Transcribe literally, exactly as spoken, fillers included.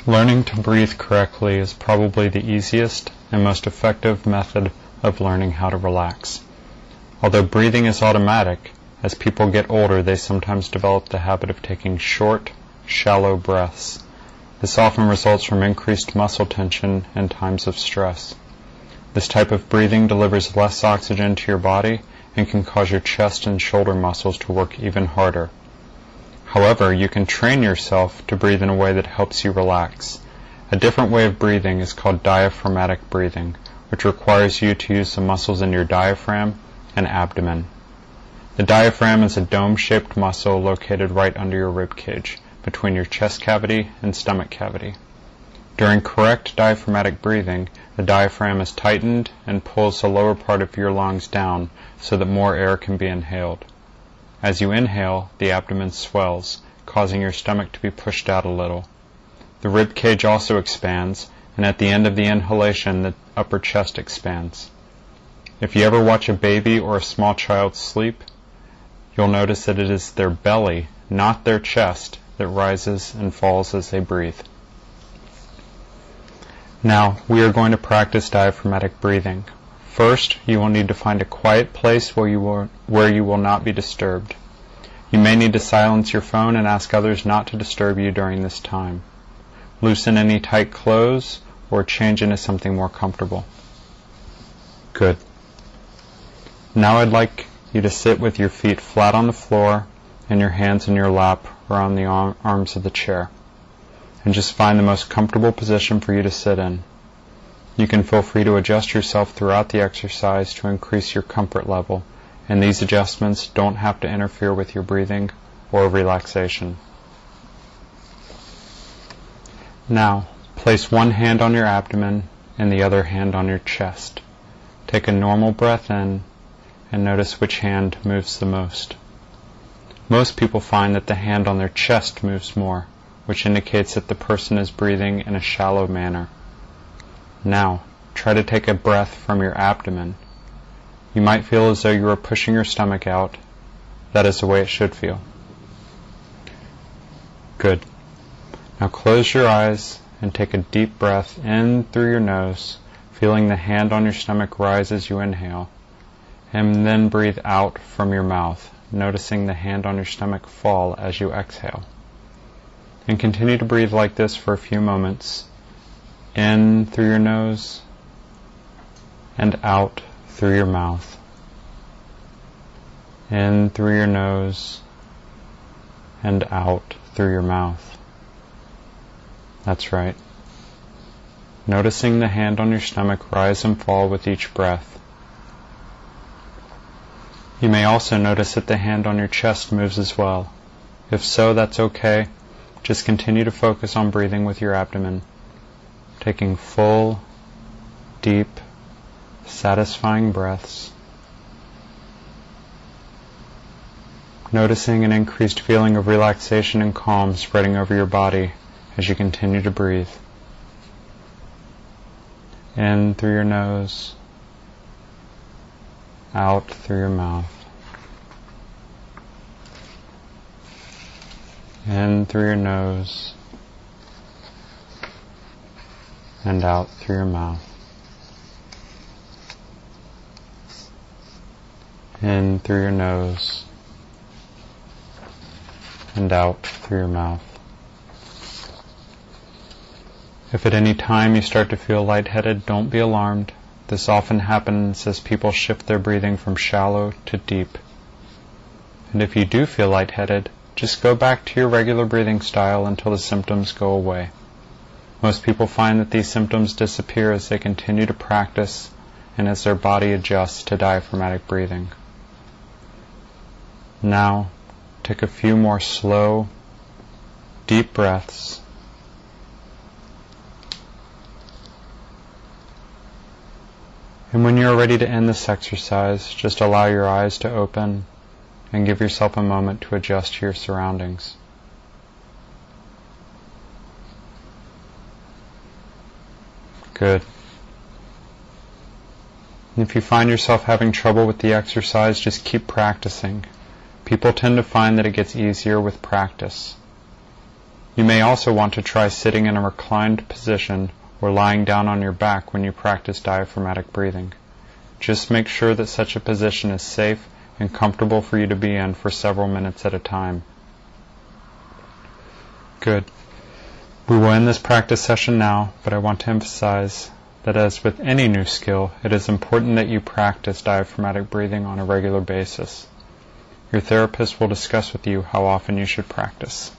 Learning to breathe correctly is probably the easiest and most effective method of learning how to relax. Although breathing is automatic, as people get older they sometimes develop the habit of taking short, shallow breaths. This often results from increased muscle tension in times of stress. This type of breathing delivers less oxygen to your body and can cause your chest and shoulder muscles to work even harder. However, you can train yourself to breathe in a way that helps you relax. A different way of breathing is called diaphragmatic breathing, which requires you to use the muscles in your diaphragm and abdomen. The diaphragm is a dome-shaped muscle located right under your rib cage, between your chest cavity and stomach cavity. During correct diaphragmatic breathing, the diaphragm is tightened and pulls the lower part of your lungs down so that more air can be inhaled. As you inhale, the abdomen swells, causing your stomach to be pushed out a little. The rib cage also expands, and at the end of the inhalation, the upper chest expands. If you ever watch a baby or a small child sleep, you'll notice that it is their belly, not their chest, that rises and falls as they breathe. Now, we are going to practice diaphragmatic breathing. First, you will need to find a quiet place where you will, where you will not be disturbed. You may need to silence your phone and ask others not to disturb you during this time. Loosen any tight clothes or change into something more comfortable. Good. Now I'd like you to sit with your feet flat on the floor and your hands in your lap or on the arm, arms of the chair. And just find the most comfortable position for you to sit in. You can feel free to adjust yourself throughout the exercise to increase your comfort level, and these adjustments don't have to interfere with your breathing or relaxation. Now, place one hand on your abdomen and the other hand on your chest. Take a normal breath in and notice which hand moves the most. Most people find that the hand on their chest moves more, which indicates that the person is breathing in a shallow manner. Now, try to take a breath from your abdomen. You might feel as though you are pushing your stomach out. That is the way it should feel. Good. Now close your eyes and take a deep breath in through your nose, feeling the hand on your stomach rise as you inhale, and then breathe out from your mouth, noticing the hand on your stomach fall as you exhale. And continue to breathe like this for a few moments, in through your nose and out through your mouth. In through your nose and out through your mouth. That's right. Noticing the hand on your stomach rise and fall with each breath. You may also notice that the hand on your chest moves as well. If so, that's okay. Just continue to focus on breathing with your abdomen, taking full, deep, satisfying breaths, noticing an increased feeling of relaxation and calm spreading over your body as you continue to breathe. In through your nose, out through your mouth. In through your nose and out through your mouth. In through your nose and out through your mouth. If at any time you start to feel lightheaded, don't be alarmed. This often happens as people shift their breathing from shallow to deep. And if you do feel lightheaded, just go back to your regular breathing style until the symptoms go away. Most people find that these symptoms disappear as they continue to practice and as their body adjusts to diaphragmatic breathing. Now, take a few more slow, deep breaths. And when you're ready to end this exercise, just allow your eyes to open and give yourself a moment to adjust to your surroundings. Good. And if you find yourself having trouble with the exercise, just keep practicing. People tend to find that it gets easier with practice. You may also want to try sitting in a reclined position or lying down on your back when you practice diaphragmatic breathing. Just make sure that such a position is safe and comfortable for you to be in for several minutes at a time. Good. We will end this practice session now, but I want to emphasize that as with any new skill, it is important that you practice diaphragmatic breathing on a regular basis. Your therapist will discuss with you how often you should practice.